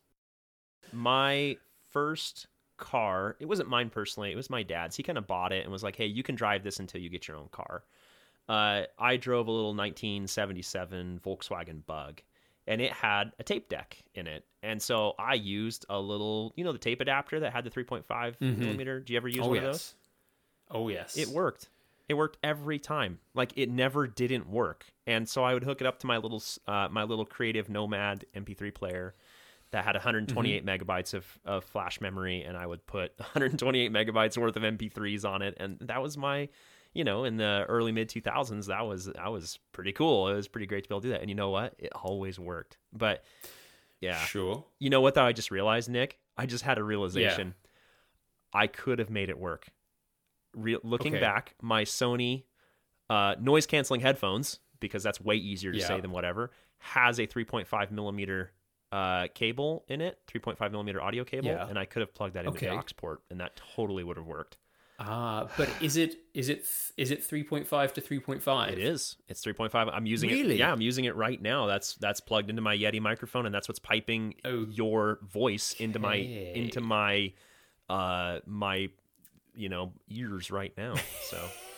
My first car, it wasn't mine personally, it was my dad's. He kind of bought it and was like, hey, you can drive this until you get your own car. Uh, I drove a little nineteen seventy-seven Volkswagen Bug, and it had a tape deck in it. And so I used a little, you know, the tape adapter that had the three point five mm-hmm. millimeter. Do you ever use oh, one yes. of those? Oh, yes. It worked. It worked every time. Like, it never didn't work. And so I would hook it up to my little, uh, my little Creative Nomad M P three player that had one hundred twenty-eight mm-hmm. megabytes of, of flash memory, and I would put one hundred twenty-eight megabytes worth of M P threes on it, and that was my, you know, in the early mid two thousands, that was that was pretty cool. It was pretty great to be able to do that, and you know what? It always worked. But yeah, sure. You know what? Though I just realized, Nick, I just had a realization. Yeah. I could have made it work. Re- looking okay. back, my Sony uh, noise canceling headphones, because that's way easier to yeah. say than whatever, has a three point five millimeter. Uh, cable in it, three point five millimeter audio cable, yeah. and I could have plugged that into okay. the aux port, and that totally would have worked. Ah, but is it is it is it three point five to three point five? It is. It's three point five. I'm using really? it. Yeah, I'm using it right now. That's that's plugged into my Yeti microphone, and that's what's piping oh. your voice into my into my uh my you know ears right now. So,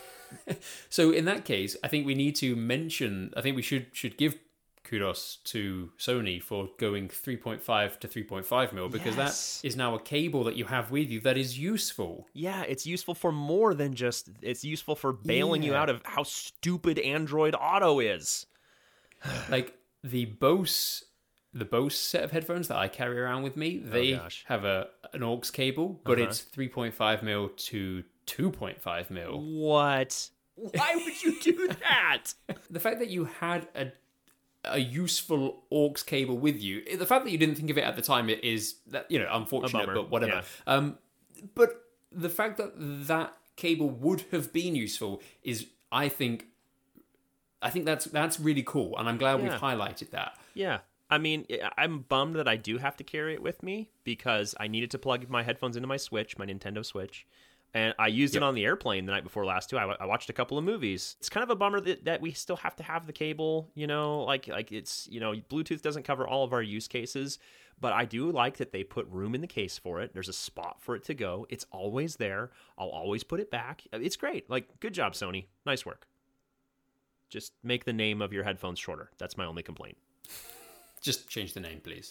so in that case, I think we need to mention. I think we should should give kudos to Sony for going three point five to three point five mil, because yes. that is now a cable that you have with you that is useful. Yeah, it's useful for more than just, it's useful for bailing yeah. you out of how stupid Android Auto is. Like the Bose, the Bose set of headphones that I carry around with me, they oh, gosh. have a an aux cable, but uh-huh. it's three point five mil to two point five mil. What? Why would you do that? The fact that you had a a useful aux cable with you, the fact that you didn't think of it at the time is that, you know, unfortunate, but whatever. Yeah. Um, but the fact that that cable would have been useful is, I think, I think that's that's really cool, and I'm glad yeah. we've highlighted that. Yeah. I mean, I'm bummed that I do have to carry it with me, because I needed to plug my headphones into my Switch, my Nintendo Switch. And I used yep. it on the airplane the night before last, too. I, I watched a couple of movies. It's kind of a bummer that, that we still have to have the cable, you know, like like it's, you know, Bluetooth doesn't cover all of our use cases, but I do like that they put room in the case for it. There's a spot for it to go. It's always there. I'll always put it back. It's great. Like, good job, Sony. Nice work. Just make the name of your headphones shorter. That's my only complaint. Just change the name, please.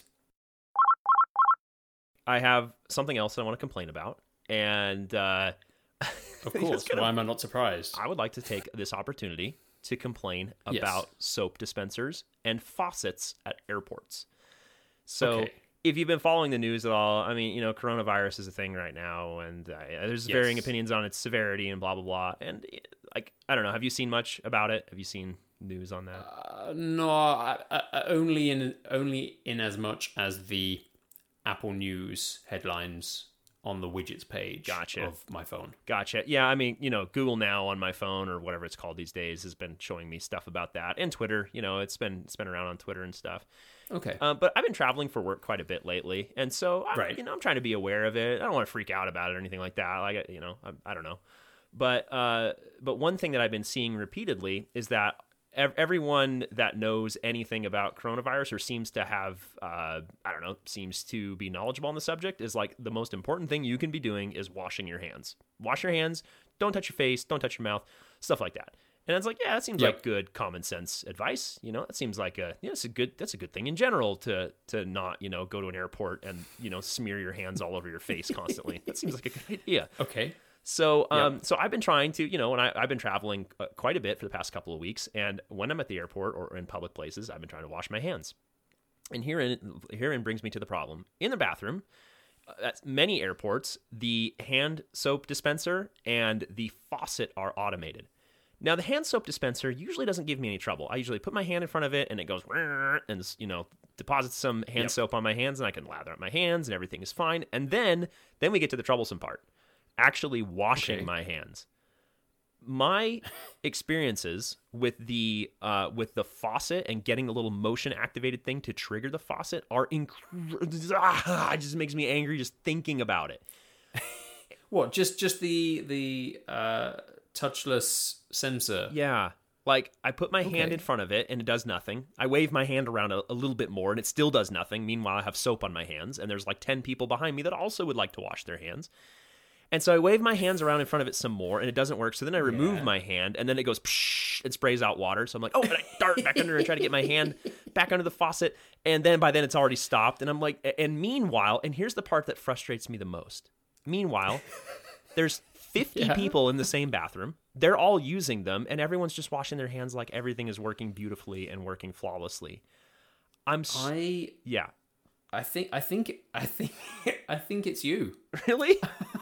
I have something else that I want to complain about. And uh, of course, gonna, why am I not surprised? I would like to take this opportunity to complain about yes. soap dispensers and faucets at airports. So, okay. if you've been following the news at all, I mean, you know, coronavirus is a thing right now, and uh, there's yes. varying opinions on its severity and blah blah blah. And like, I don't know, have you seen much about it? Have you seen news on that? Uh, no, I, I, only in only in as much as the Apple News headlines on the widgets page Gotcha. of my phone. Gotcha. Yeah, I mean, you know, Google Now on my phone or whatever it's called these days has been showing me stuff about that, and Twitter. You know, it's been it's been around on Twitter and stuff. Okay. Uh, but I've been traveling for work quite a bit lately, and so I, Right. you know, I'm trying to be aware of it. I don't want to freak out about it or anything like that. Like, you know, I, I don't know. But uh, but one thing that I've been seeing repeatedly is that ev- everyone that knows anything about coronavirus or seems to have, uh, I don't know, seems to be knowledgeable on the subject is like the most important thing you can be doing is washing your hands. Wash your hands. Don't touch your face. Don't touch your mouth. Stuff like that. And it's like, yeah, that seems Yep. like good common sense advice. You know, it seems like a, yeah, it's a good, that's a good thing in general to, to not, you know, go to an airport and, you know, smear your hands all over your face constantly. That seems like a good idea. Okay. So, um, Yep. so I've been trying to, you know, and I, I've been traveling uh, quite a bit for the past couple of weeks. And when I'm at the airport or in public places, I've been trying to wash my hands. And herein, herein brings me to the problem. In the bathroom, uh, at many airports, the hand soap dispenser and the faucet are automated. Now, the hand soap dispenser usually doesn't give me any trouble. I usually put my hand in front of it, and it goes, and, you know, deposits some hand Yep. soap on my hands, and I can lather up my hands, and everything is fine. And then, then we get to the troublesome part, actually washing Okay. my hands. My experiences with the uh, with the faucet and getting the little motion activated thing to trigger the faucet are incredible. Ah, it just makes me angry just thinking about it. What? Just just the the uh, touchless sensor? Yeah. Like, I put my hand Okay. in front of it, and it does nothing. I wave my hand around a, a little bit more, and it still does nothing. Meanwhile, I have soap on my hands, and there's like ten people behind me that also would like to wash their hands. And so I wave my hands around in front of it some more, and it doesn't work. So then I remove Yeah. my hand, and then it goes, psh, it sprays out water. So I'm like, oh, and I dart back under and try to get my hand back under the faucet. And then by then it's already stopped. And I'm like, and meanwhile, and here's the part that frustrates me the most. Meanwhile, there's fifty Yeah. people in the same bathroom. They're all using them, and everyone's just washing their hands like everything is working beautifully and working flawlessly. I'm s- I yeah. I think I think I think I think it's you. Really?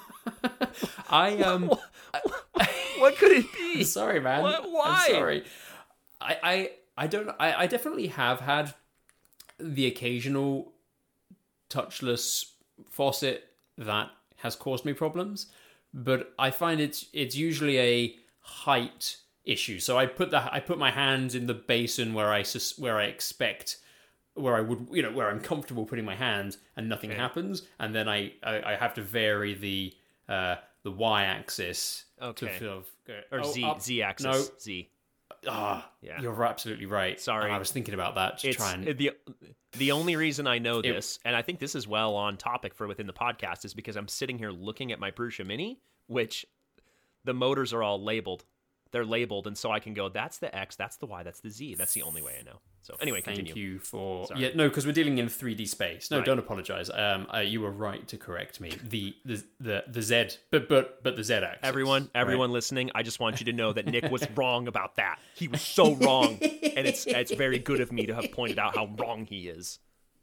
I um What could it be? sorry, man. What- why? I'm sorry. I I I don't I, I definitely have had the occasional touchless faucet that has caused me problems, but I find it's it's usually a height issue. So I put the I put my hands in the basin where I sus, where I expect where I would you know where I'm comfortable putting my hands, and nothing Okay. happens, and then I, I I have to vary the uh the y-axis Okay. to sort of go, Or oh, Z up. Z axis. No. Z. Ah, Yeah. you're absolutely right. Sorry. And I was thinking about that to It's try and the the only reason I know this, and I think this is well on topic for within the podcast, is because I'm sitting here looking at my Prusa Mini, which the motors are all labeled. They're labeled, and so I can go, that's the X, that's the Y, that's the Z. That's the only way I know. So anyway, Thank continue. you for Sorry. yeah no because we're dealing in three D space. No, Right. don't apologize. Um, uh, you were right to correct me. The the the the Z, but but but the Z axis. Everyone, everyone listening, I just want you to know that Nick was wrong about that. He was so wrong, and it's it's very good of me to have pointed out how wrong he is.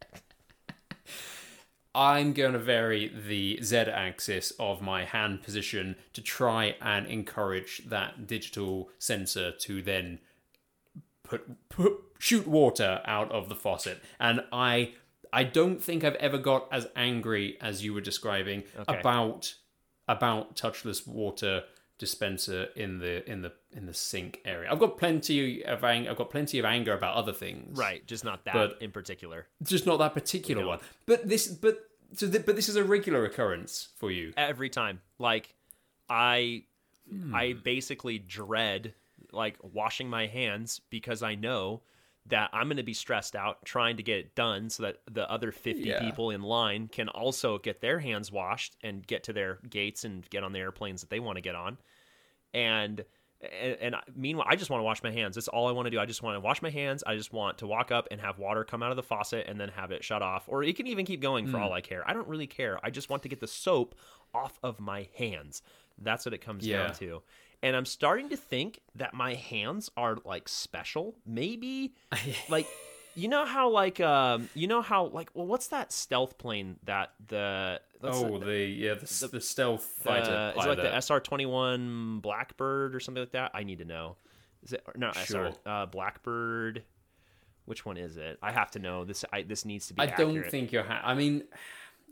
I'm going to vary the Z axis of my hand position to try and encourage that digital sensor to then put, put shoot water out of the faucet. And I I don't think I've ever got as angry as you were describing Okay. about about touchless water dispenser in the in the in the sink area. I've got plenty of ang- I've got plenty of anger about other things. Right, just not that But- in particular. Just not that particular No. one. But this, but so, th- but this is a regular occurrence for you. Every time. Like, I I basically dread like washing my hands because I know that I'm going to be stressed out trying to get it done so that the other fifty Yeah. people in line can also get their hands washed and get to their gates and get on the airplanes that they want to get on. And and, and meanwhile, I just want to wash my hands. That's all I want to do. I just want to wash my hands. I just want to walk up and have water come out of the faucet and then have it shut off. Or it can even keep going for all I care. I don't really care. I just want to get the soap off of my hands. That's what it comes Yeah. down to. And I'm starting to think that my hands are like special. Maybe like you know how like um you know how like well what's that stealth plane that the what's Oh, the, the yeah, the, the stealth fighter uh, is it pilot. like the S R twenty-one Blackbird or something like that? I need to know. Is it no Sure. S R uh, Blackbird? Which one is it? I have to know. This I, this needs to be I accurate. don't think you're. Ha- I mean,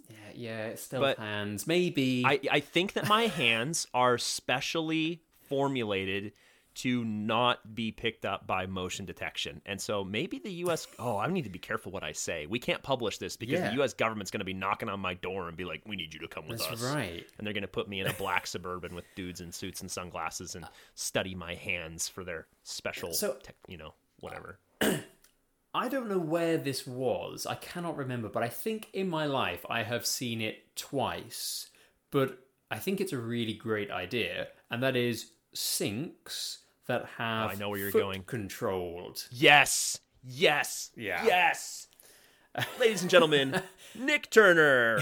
Yeah, yeah, it's stealth But hands. Maybe. I, I think that my hands are specially formulated to not be picked up by motion detection. And so maybe the U S... Oh, I need to be careful what I say. We can't publish this because Yeah. the U S government's going to be knocking on my door and be like, we need you to come with That's us. right. And they're going to put me in a black Suburban with dudes in suits and sunglasses and study my hands for their special, So- tech, you know, whatever. I don't know where this was. I cannot remember, but I think in my life I have seen it twice. But I think it's a really great idea, and that is sinks that have Oh, I know where you're foot going. controlled. Yes! Yes! Yeah. Yes! Ladies and gentlemen, Nick Turner!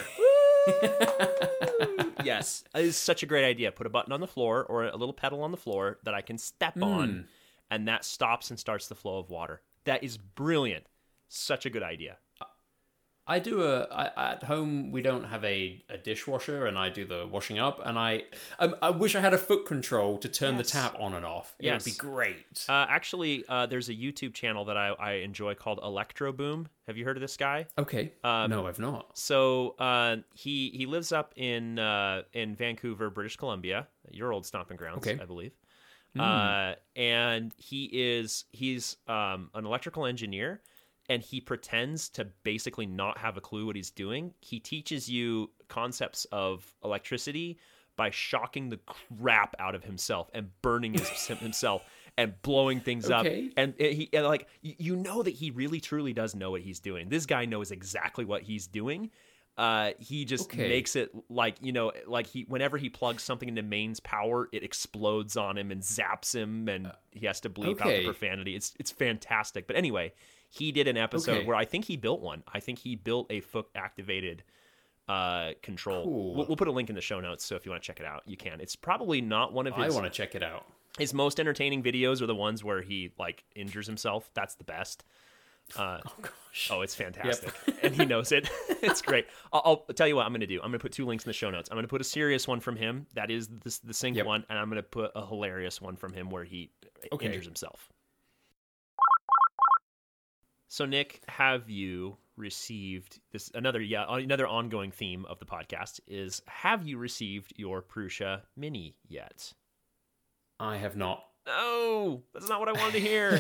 Yes, it is such a great idea. Put a button on the floor or a little pedal on the floor that I can step on, and that stops and starts the flow of water. That is brilliant. Such a good idea. I do a I, at home. We don't have a, a dishwasher, and I do the washing up. And I um, I wish I had a foot control to turn Yes. the tap on and off. Yes. It would be great. Uh, actually, uh, there's a YouTube channel that I, I enjoy called Electro Boom. Have you heard of this guy? Okay. um, no, I've not. So uh, he he lives up in uh, in Vancouver, British Columbia, your old stomping grounds, Okay. I believe. Uh, and he is he's um, an electrical engineer, and he pretends to basically not have a clue what he's doing. He teaches you concepts of electricity by shocking the crap out of himself and burning his, himself and blowing things Okay. up. And he and like you you know that he really truly does know what he's doing. This guy knows exactly what he's doing. Uh, he just Okay. makes it like, you know, like he whenever he plugs something into mains power, it explodes on him and zaps him, and he has to bleep out Okay. the profanity. It's it's fantastic. But anyway, he did an episode Okay. where I think he built one. I think he built a foot activated uh control. Cool. We'll, we'll put a link in the show notes, so if you want to check it out, you can. It's probably not one of I his want to check it out. his most entertaining videos are the ones where he like injures himself. That's the best. Uh, Oh gosh. Oh, it's fantastic. And he knows it. It's great. I'll, I'll tell you what I'm going to do. I'm going to put two links in the show notes. I'm going to put a serious one from him. That is the, the sync Yep. one. And I'm going to put a hilarious one from him where he Okay. injures himself. So, Nick, have you received this? Another, yeah, another ongoing theme of the podcast is, have you received your Prusa Mini yet? I have not. No, that's not what I wanted to hear.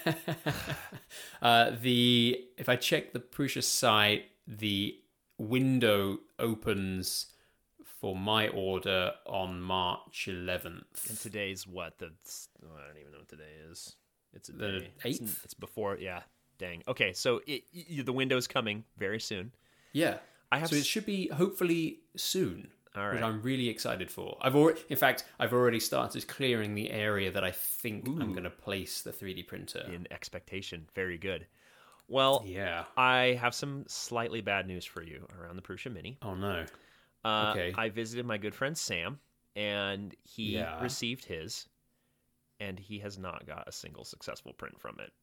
uh, the if I check the Prusa site, the window opens for my order on March eleventh. And today's what? The oh, I don't even know what today is. It's a The day. It's, eighth? it's before. Yeah. Dang. Okay. So it, y the window's coming very soon. Yeah, I have so it s- should be hopefully soon. All Which right. I'm really excited for. I've already, in fact, I've already started clearing the area that I think I'm going to place the three D printer. In expectation. Very good. Well, Yeah. I have some slightly bad news for you around the Prusa Mini. Oh no. Uh, Okay. I visited my good friend Sam, and he Yeah. received his, and he has not got a single successful print from it.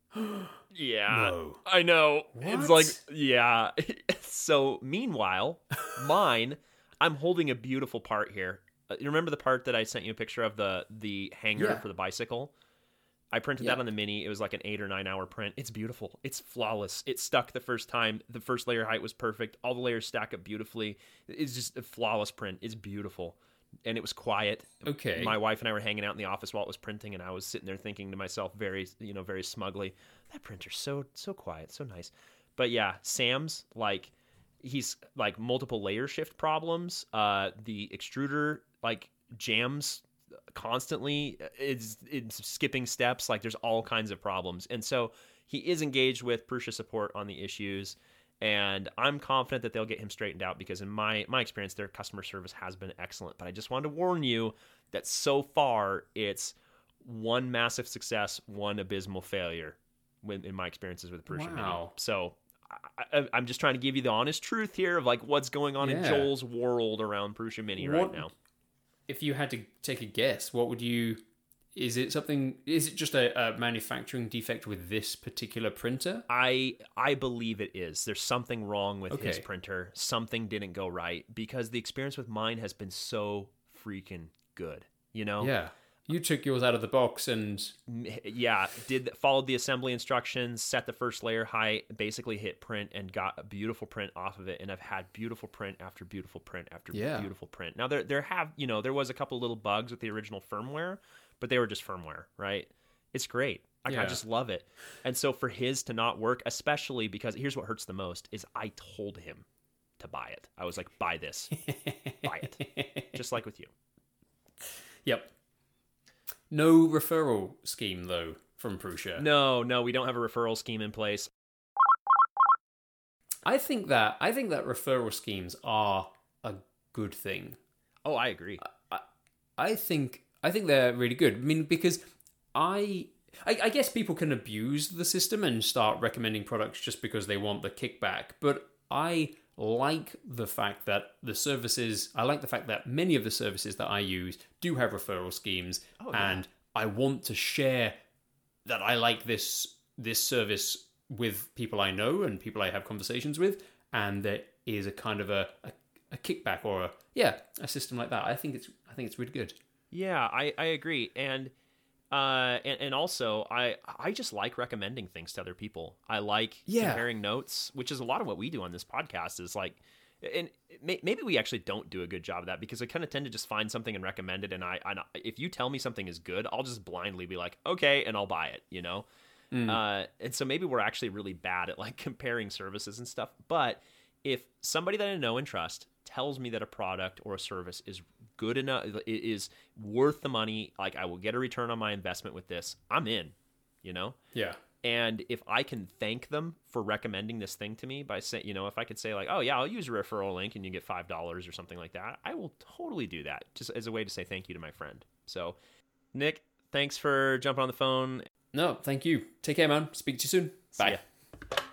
Yeah, No. I know. It's What? like, yeah. So, meanwhile, mine, I'm holding a beautiful part here. Uh, you remember the part that I sent you a picture of, the the hanger Yeah. for the bicycle? I printed Yeah. that on the Mini. It was like an eight or nine hour print. It's beautiful. It's flawless. It stuck the first time. The first layer height was perfect. All the layers stack up beautifully. It's just a flawless print. It's beautiful. And it was quiet. Okay. My wife and I were hanging out in the office while it was printing, and I was sitting there thinking to myself very, you know, very smugly, that printer's so, so quiet, so nice. But yeah, Sam's, like, he's, like, multiple layer shift problems. Uh, the extruder, like, jams constantly. It's, it's skipping steps. Like, there's all kinds of problems. And so he is engaged with Prusa support on the issues, and I'm confident that they'll get him straightened out because in my my experience, their customer service has been excellent. But I just wanted to warn you that so far it's one massive success, one abysmal failure when, in my experiences with Prusa Mini. Wow. So I, I, I'm just trying to give you the honest truth here of like what's going on in Yeah. Joel's world around Prusa Mini right What- now. If you had to take a guess, what would you? Is it something? Is it just a, a manufacturing defect with this particular printer? I I believe it is. There's something wrong with his Okay. printer. Something didn't go right because the experience with mine has been so freaking good. You know? Yeah. You took yours out of the box and yeah, did followed the assembly instructions, set the first layer height, basically hit print and got a beautiful print off of it. And I've had beautiful print after beautiful print after yeah. beautiful print. Now there there have you know there was a couple little bugs with the original firmware, but they were just firmware, right? It's great. Like, yeah. I just love it. And so for his to not work, especially because here's what hurts the most is I told him to buy it. I was like, buy this, buy it, just like with you. Yep. No referral scheme, though, from Prusa. No, no, we don't have a referral scheme in place. I think that I think that referral schemes are a good thing. Oh, I agree. I, I think I think they're really good. I mean, because I, I I guess people can abuse the system and start recommending products just because they want the kickback. But I like the fact that the services, I like the fact that many of the services that I use do have referral schemes, oh, yeah. and I want to share that I like this this service with people I know and people I have conversations with, and there is a kind of a, a, a kickback or a yeah a system like that. I think it's I think it's really good. Yeah, I, I agree, and uh and, and also I I just like recommending things to other people. I like yeah. comparing notes, which is a lot of what we do on this podcast. Is like, and maybe we actually don't do a good job of that because I kind of tend to just find something and recommend it. And I, I if you tell me something is good, I'll just blindly be like, okay, and I'll buy it. You know. Mm. Uh, and so maybe we're actually really bad at like comparing services and stuff. But if somebody that I know and trust tells me that a product or a service is good enough, is worth the money, like I will get a return on my investment with this, I'm in, you know? Yeah. And if I can thank them for recommending this thing to me by saying, you know, if I could say like, oh yeah, I'll use a referral link and you get five dollars or something like that, I will totally do that just as a way to say thank you to my friend. So Nick, thanks for jumping on the phone. No, thank you. Take care, man. Speak to you soon. Bye.